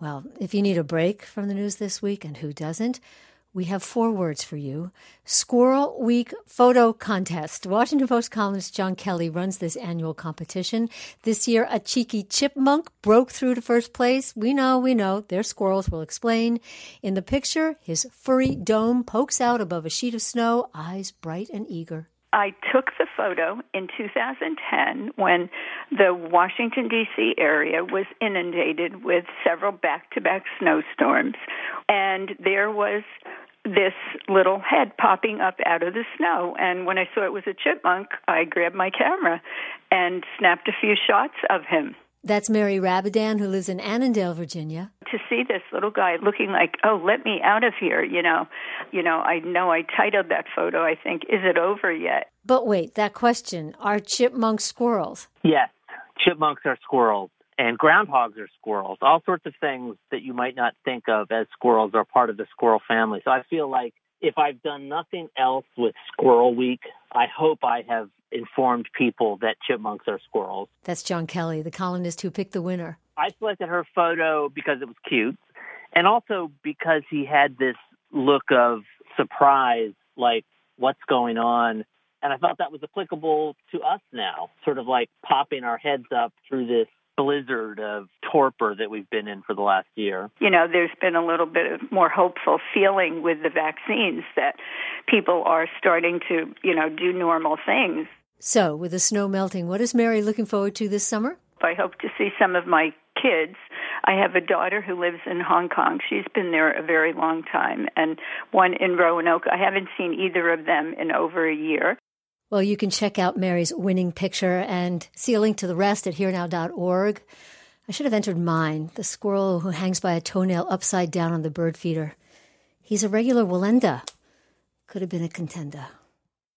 Well, if you need a break from the news this week, and who doesn't, we have 4 words for you. Squirrel Week Photo Contest. Washington Post columnist John Kelly runs this annual competition. This year, a cheeky chipmunk broke through to first place. We know. They're squirrels, we'll explain. In the picture, his furry dome pokes out above a sheet of snow, eyes bright and eager. I took the photo in 2010 when the Washington, D.C. area was inundated with several back-to-back snowstorms. And there was this little head popping up out of the snow. And when I saw it was a chipmunk, I grabbed my camera and snapped a few shots of him. That's Mary Rabidan, who lives in Annandale, Virginia. To see this little guy looking like, oh, let me out of here, I know I titled that photo, I think, is it over yet? But wait, that question, are chipmunks squirrels? Yes, chipmunks are squirrels, and groundhogs are squirrels. All sorts of things that you might not think of as squirrels are part of the squirrel family. So I feel like if I've done nothing else with Squirrel Week, I hope I have informed people that chipmunks are squirrels. That's John Kelly, the columnist who picked the winner. I selected her photo because it was cute, and also because he had this look of surprise, like, what's going on? And I thought that was applicable to us now, sort of like popping our heads up through this blizzard of torpor that we've been in for the last year. There's been a little bit of more hopeful feeling with the vaccines that people are starting to, do normal things. So, with the snow melting, what is Mary looking forward to this summer? I hope to see some of my kids. I have a daughter who lives in Hong Kong. She's been there a very long time, and one in Roanoke. I haven't seen either of them in over a year. Well, you can check out Mary's winning picture and see a link to the rest at herenow.org. I should have entered mine, the squirrel who hangs by a toenail upside down on the bird feeder. He's a regular Wallenda. Could have been a contender.